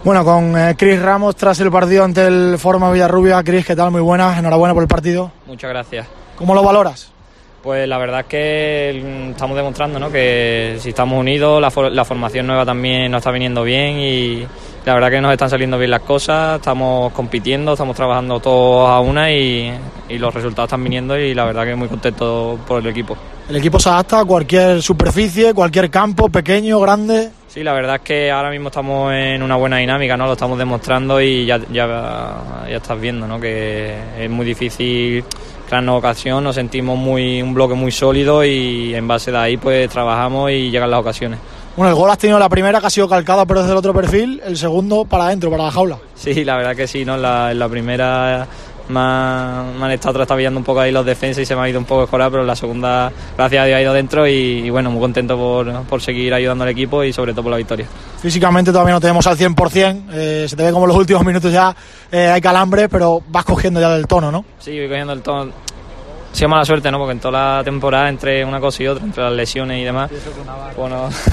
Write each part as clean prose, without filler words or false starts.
Bueno, con Cris Ramos tras el partido ante el Forma Villarrubia. Cris, ¿qué tal? Muy buenas, enhorabuena por el partido. Muchas gracias. ¿Cómo lo valoras? Pues la verdad es que estamos demostrando, ¿no?, que si estamos unidos, la formación nueva también nos está viniendo bien y la verdad que nos están saliendo bien las cosas, estamos compitiendo, estamos trabajando todos a una y los resultados están viniendo y la verdad que muy contento por el equipo. El equipo se adapta a cualquier superficie, cualquier campo, pequeño, grande. Sí, la verdad es que ahora mismo estamos en una buena dinámica, ¿no? Lo estamos demostrando y ya estás viendo, ¿no?, que es muy difícil crearnos ocasión, nos sentimos un bloque muy sólido y en base de ahí pues trabajamos y llegan las ocasiones. Bueno, el gol has tenido la primera que ha sido calcada pero desde el otro perfil, el segundo para adentro, para la jaula. Sí, la verdad que sí, ¿no? En la primera me han estado trastabillando un poco ahí los defensas y se me ha ido un poco a escolar, pero en la segunda, gracias a Dios, ha ido dentro y bueno, muy contento por seguir ayudando al equipo y sobre todo por la victoria. Físicamente todavía no tenemos al 100%, se te ve como en los últimos minutos ya hay calambre, pero vas cogiendo ya del tono, ¿no? Sí, voy cogiendo el tono. Ha sido mala suerte, ¿no? Porque en toda la temporada, entre una cosa y otra, entre las lesiones y demás, pues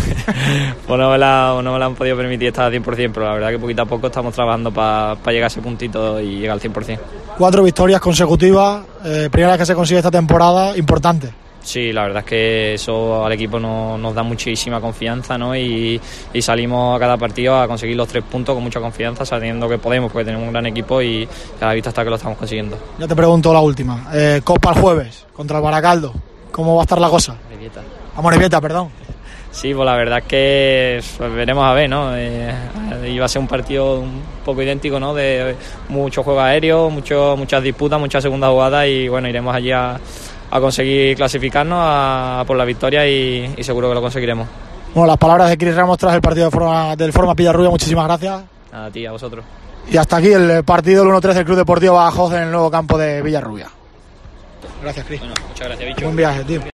no me la han podido permitir estar al 100%, pero la verdad que poquito a poco estamos trabajando para llegar a ese puntito y llegar al 100%. 4 victorias consecutivas, primera vez que se consigue esta temporada, importante. Sí, la verdad es que eso al equipo nos da muchísima confianza, ¿no? Y salimos a cada partido a conseguir los 3 puntos con mucha confianza, sabiendo que podemos, porque tenemos un gran equipo y a la vista está que lo estamos consiguiendo. Ya te pregunto la última. Copa el jueves contra el Baracaldo. ¿Cómo va a estar la cosa? Amorebieta. Amorebieta, perdón. Sí, pues la verdad es que pues veremos a ver, ¿no? Iba a ser un partido un poco idéntico, ¿no? De mucho juego aéreo, muchas disputas, muchas segundas jugadas y bueno, iremos allí a conseguir clasificarnos por la victoria y seguro que lo conseguiremos. Bueno, las palabras de Cris Ramos tras el partido del Forma Villarrubia, muchísimas gracias. A ti, a vosotros. Y hasta aquí el partido del 1-3 del Club Deportivo Badajoz en el nuevo campo de Villarrubia. Gracias, Cris. Bueno, muchas gracias, bicho. Buen viaje, tío.